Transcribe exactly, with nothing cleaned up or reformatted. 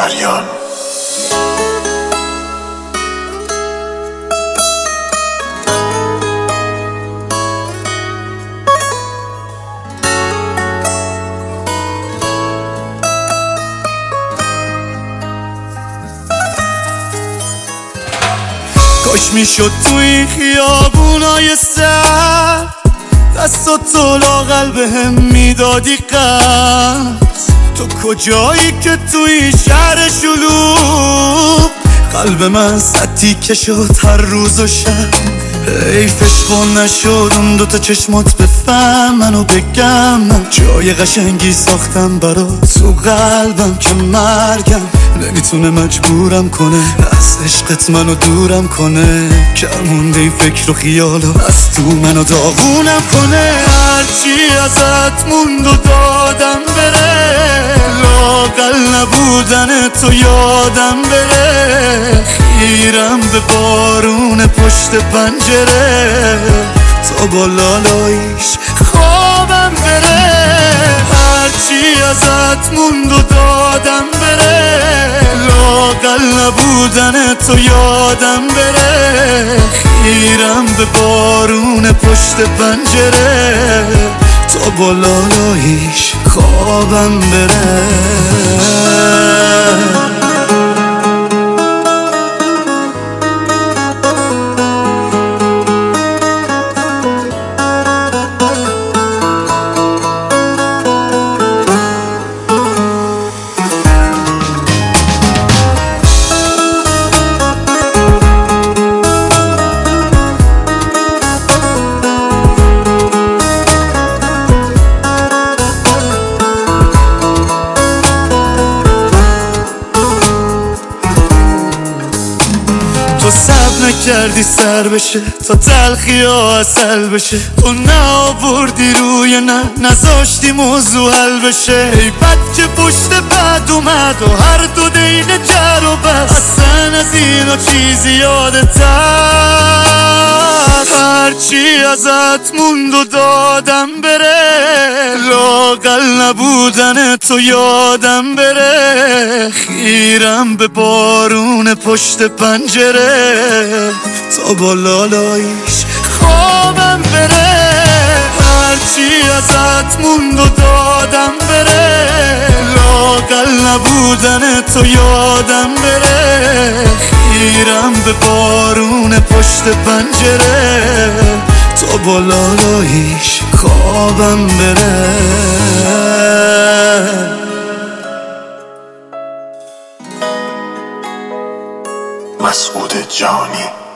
فریان. کاش میشد تو این خیابونای سر دستاتو لاغل بهم میدادی قرض. تو کجایی که تو این شهر شلوغ قلب من سطی که شد هر روز و شب؟ حیفش خون نشد اون دوتا چشمات بفهم منو بگم. من جای قشنگی ساختم برات تو قلبم که مرگم نمیتونه مجبورم کنه از عشقت منو دورم کنه. کمونده این فکر و خیالا از تو منو داغونم کنه. هرچی ازت موند و دادم بره لااقل نبودن تو یادم بره. خیرم به بارون پشت پنجره تا با لالاییش خوابم بره. هرچی ازت موند و دادم بره لااقل نبودن تو یادم بره. خیرم به بارون پشت پنجره تا با لالاییش خوابم بره. تو صبر نکردی سر بشه تا تلخی ها اصل بشه. تو نآوردی روی نه نذاشتی موضوع حل بشه. ای بد که پشت بد اومد و هر دو دین جر و بس. اصلا از اینو چیزی یادت هست؟ هرچی ازت موند و دادم بره لااقل نبودن تو یادم بره. خیرم به بارون پشت پنجره تا با لالاییش خوابم بره. هرچی ازت موند و دادم بره لااقل نبودن تو یادم بره. خیرم به بارون پشت پنجره تا با لالاییش خوابم بره. مسعود جانی.